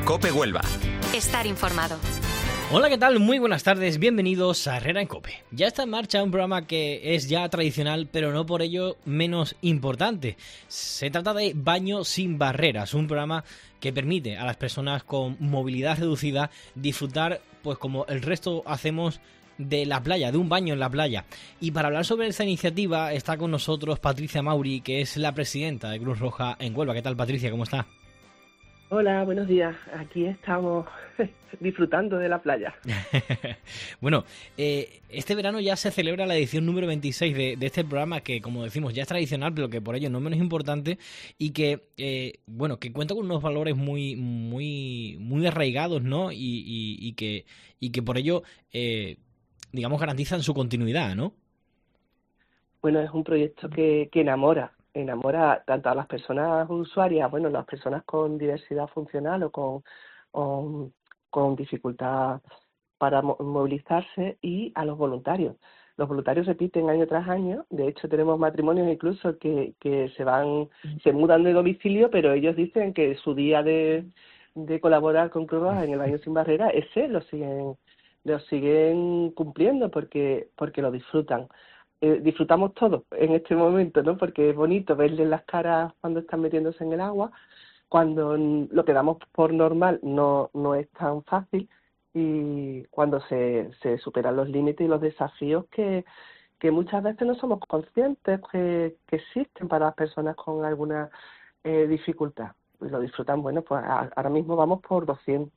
COPE Huelva. Estar informado. Hola, ¿qué tal? Muy buenas tardes, bienvenidos a Herrera en COPE. Ya está en marcha un programa que es ya tradicional, pero no por ello menos importante. Se trata de Baño sin Barreras, un programa que permite a las personas con movilidad reducida disfrutar, pues como el resto hacemos, de la playa, de un baño en la playa. Y para hablar sobre esta iniciativa está con nosotros Patricia Mauri, que es la presidenta de Cruz Roja en Huelva. ¿Qué tal, Patricia? ¿Cómo está? Hola, buenos días. Aquí estamos disfrutando de la playa. Bueno, este verano ya se celebra la edición número 26 de este programa que, como decimos, ya es tradicional, pero que por ello no menos importante y que, bueno, que cuenta con unos valores muy arraigados, ¿no? Y que por ello, digamos, garantizan su continuidad, ¿no? Bueno, es un proyecto que enamora tanto a las personas usuarias, bueno, las personas con diversidad funcional o con dificultad para movilizarse, y a los voluntarios. Los voluntarios repiten año tras año. De hecho, tenemos matrimonios incluso que se mudan de domicilio, pero ellos dicen que su día de colaborar con Cruz Roja en el Baño Sin Barreras, ese lo siguen cumpliendo porque lo disfrutan. Disfrutamos todos en este momento, ¿no? Porque es bonito verles las caras cuando están metiéndose en el agua, cuando lo que damos por normal no es tan fácil, y cuando se superan los límites y los desafíos que muchas veces no somos conscientes que existen para las personas con alguna dificultad. Y lo disfrutan, bueno, pues ahora mismo vamos por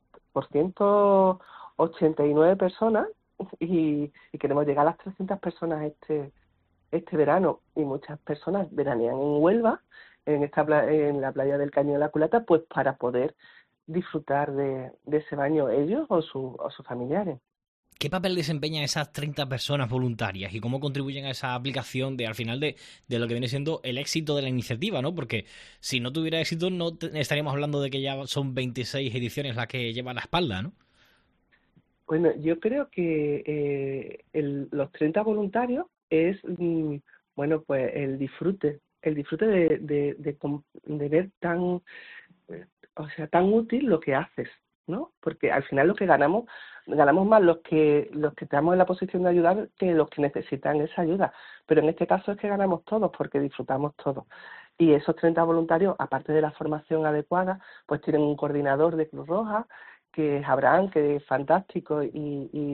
189 personas y queremos llegar a las 300 personas este verano, y muchas personas veranean en Huelva, en la playa del Caño de la Culata, pues para poder disfrutar de ese baño ellos o sus familiares. ¿Qué papel desempeñan esas 30 personas voluntarias y cómo contribuyen a esa aplicación al final de lo que viene siendo el éxito de la iniciativa, ¿no? Porque si no tuviera éxito no estaríamos hablando de que ya son 26 ediciones las que llevan la espalda, ¿no? Bueno, yo creo que los 30 voluntarios es, bueno, pues el disfrute de ver tan útil lo que haces, ¿no? Porque al final lo que ganamos más los que estamos en la posición de ayudar que los que necesitan esa ayuda. Pero en este caso es que ganamos todos porque disfrutamos todos. Y esos 30 voluntarios, aparte de la formación adecuada, pues tienen un coordinador de Cruz Roja, que es Abraham, que es fantástico y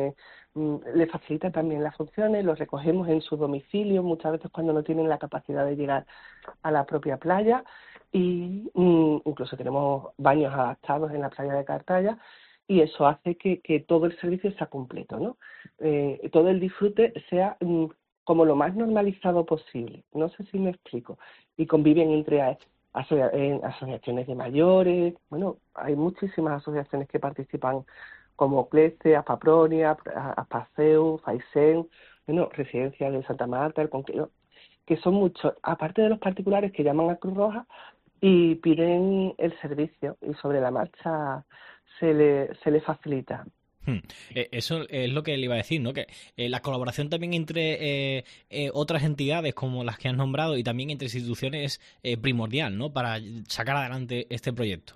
les facilita también las funciones. Los recogemos en su domicilio, muchas veces cuando no tienen la capacidad de llegar a la propia playa, y incluso tenemos baños adaptados en la playa de Cartaya, y eso hace que todo el servicio sea completo, ¿no? Todo el disfrute sea como lo más normalizado posible. No sé si me explico. Y conviven entre asociaciones de mayores. Bueno, hay muchísimas asociaciones que participan, como CLECE, Aspapronia, Aspaceu, Faisen, bueno, Residencia de Santa Marta, el Conquero, que son muchos, aparte de los particulares que llaman a Cruz Roja y piden el servicio, y sobre la marcha se le facilita. Eso es lo que le iba a decir, ¿no? Que la colaboración también entre otras entidades como las que has nombrado y también entre instituciones es primordial, ¿no? Para sacar adelante este proyecto.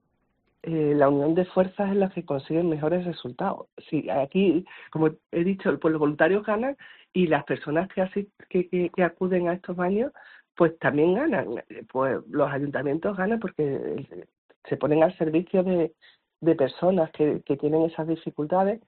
La unión de fuerzas es la que consigue mejores resultados. Sí, aquí, como he dicho, pues los voluntarios ganan, y las personas que acuden a estos baños pues también ganan. Pues los ayuntamientos ganan porque se ponen al servicio de personas que tienen esas dificultades,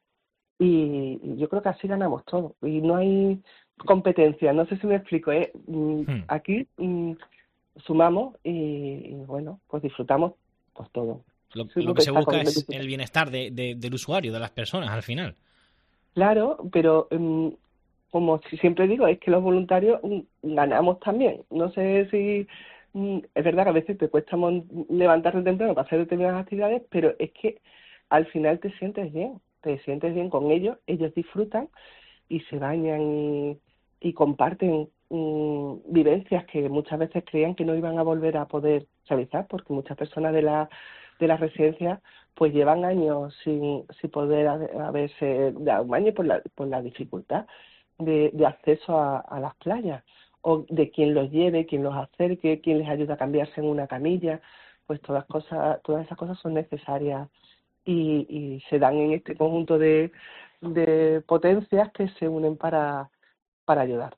y yo creo que así ganamos todos. Y no hay competencia, no sé si me explico. Aquí sumamos y bueno, pues disfrutamos pues todo. Lo que se busca es el bienestar del usuario, de las personas, al final. Claro, pero como siempre digo, es que los voluntarios ganamos también. No sé si es verdad que a veces te cuesta levantarte temprano para hacer determinadas actividades, pero es que al final te sientes bien con ellos disfrutan y se bañan y comparten vivencias que muchas veces creían que no iban a volver a poder realizar, porque muchas personas de la residencia pues llevan años sin poder haberse dado un baño por la dificultad de acceso a las playas, o de quien los lleve, quien los acerque, quien les ayuda a cambiarse en una camilla. pues todas esas cosas son necesarias y se dan en este conjunto de potencias que se unen para ayudar.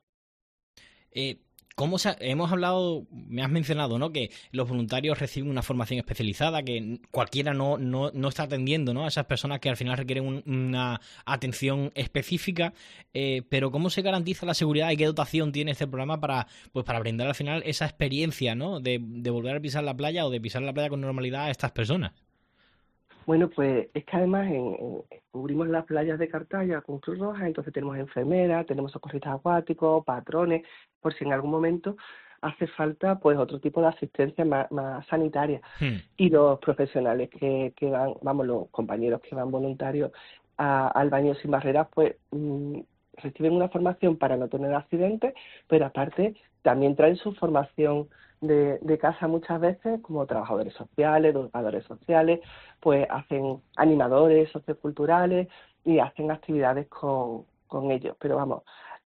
Hemos hablado, me has mencionado, ¿no?, que los voluntarios reciben una formación especializada, que cualquiera no está atendiendo, ¿no?, a esas personas que al final requieren una atención específica, pero ¿cómo se garantiza la seguridad y qué dotación tiene este programa para brindar al final esa experiencia, ¿no?, de volver a pisar la playa o de pisar la playa con normalidad a estas personas? Bueno, pues es que además cubrimos las playas de Cartaya con Cruz Roja, entonces tenemos enfermeras, tenemos socorristas acuáticos, patrones, por si en algún momento hace falta pues otro tipo de asistencia más sanitaria. Y los profesionales que van, los compañeros que van voluntarios al baño sin barreras, pues reciben una formación para no tener accidentes, pero aparte también traen su formación de casa muchas veces, como trabajadores sociales, educadores sociales, pues hacen animadores socioculturales y hacen actividades con ellos. Pero vamos,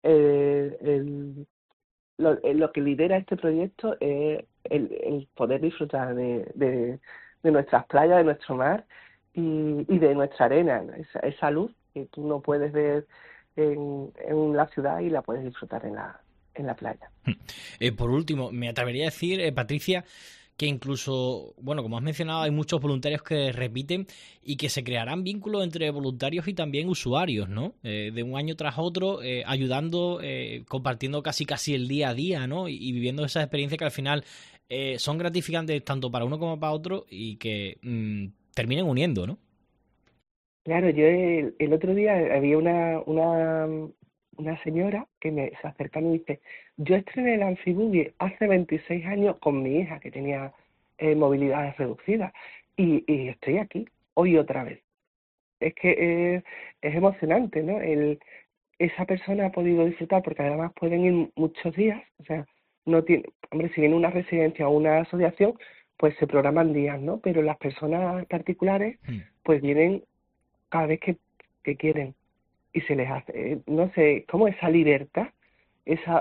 lo que lidera este proyecto es el poder disfrutar de nuestras playas, de nuestro mar y de nuestra arena, ¿no? Esa luz que tú no puedes ver en la ciudad y la puedes disfrutar en la playa. Por último, me atrevería a decir, Patricia, que incluso, bueno, como has mencionado, hay muchos voluntarios que repiten y que se crearán vínculos entre voluntarios y también usuarios, ¿no? De un año tras otro, ayudando, compartiendo casi el día a día, ¿no? Y viviendo esas experiencias que al final son gratificantes tanto para uno como para otro y que terminen uniendo, ¿no? Claro, yo el otro día había una señora que se acerca y me dice: yo estrené el Amfibuggy hace 26 años con mi hija que tenía movilidad reducida y estoy aquí hoy otra vez. Es que es emocionante, ¿no? Esa persona ha podido disfrutar porque además pueden ir muchos días, o sea, no tiene, hombre, si viene una residencia o una asociación, pues se programan días, ¿no? Pero las personas particulares pues vienen cada vez que quieren. Y se les hace, no sé, como esa libertad, esa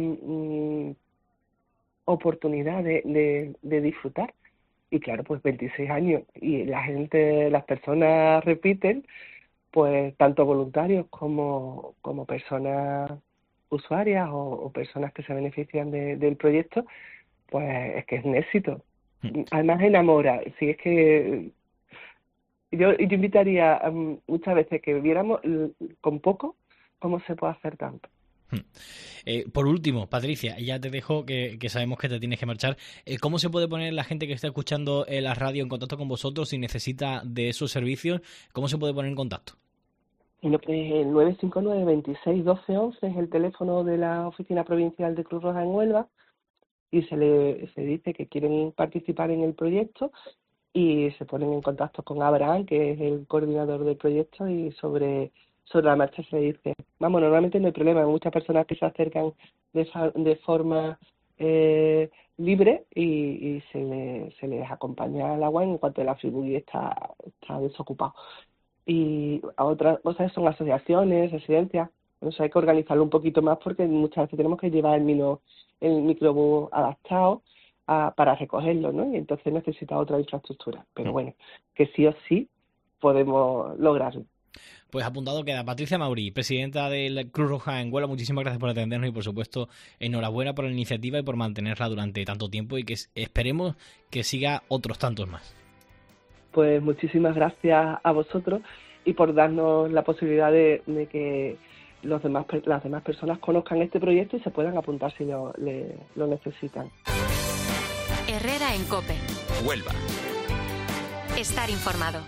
oportunidad de disfrutar. Y claro, pues 26 años y las personas repiten, pues tanto voluntarios como personas usuarias o personas que se benefician del proyecto, pues es que es un éxito. Además enamora, si es que yo invitaría muchas veces que viéramos con poco cómo se puede hacer tanto. Por último, Patricia, ya te dejo que sabemos que te tienes que marchar. ¿Cómo se puede poner la gente que está escuchando la radio en contacto con vosotros si necesita de esos servicios? ¿Cómo se puede poner en contacto? Bueno, pues el 959 26 12 11 es el teléfono de la Oficina Provincial de Cruz Roja en Huelva y se dice que quieren participar en el proyecto y se ponen en contacto con Abraham, que es el coordinador del proyecto, y sobre la marcha se dice. Vamos, normalmente no hay problema, hay muchas personas que se acercan de forma libre y se les acompaña al agua en cuanto el Amfibuggy está desocupado. Y a otras cosas son asociaciones, residencias, entonces hay que organizarlo un poquito más porque muchas veces tenemos que llevar el microbús adaptado para recogerlo, ¿no? Y entonces necesita otra infraestructura. Pero bueno, que sí o sí podemos lograrlo. Pues apuntado queda. Patricia Mauri, presidenta de la Cruz Roja en Huelva, muchísimas gracias por atendernos y por supuesto enhorabuena por la iniciativa y por mantenerla durante tanto tiempo y que esperemos que siga otros tantos más. Pues muchísimas gracias a vosotros y por darnos la posibilidad de que las demás personas conozcan este proyecto y se puedan apuntar si lo necesitan. Herrera en COPE. Huelva. Estar informado.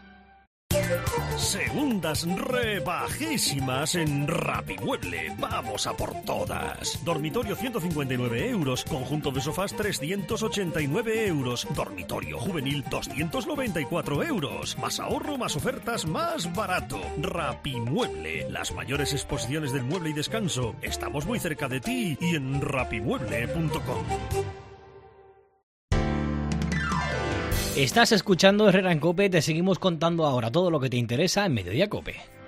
Segundas rebajísimas en Rapimueble. Vamos a por todas. Dormitorio 159 euros. Conjunto de sofás 389 euros. Dormitorio juvenil 294 euros. Más ahorro, más ofertas, más barato. Rapimueble. Las mayores exposiciones del mueble y descanso. Estamos muy cerca de ti y en rapimueble.com. Estás escuchando Herrera en COPE, te seguimos contando ahora todo lo que te interesa en Mediodía COPE.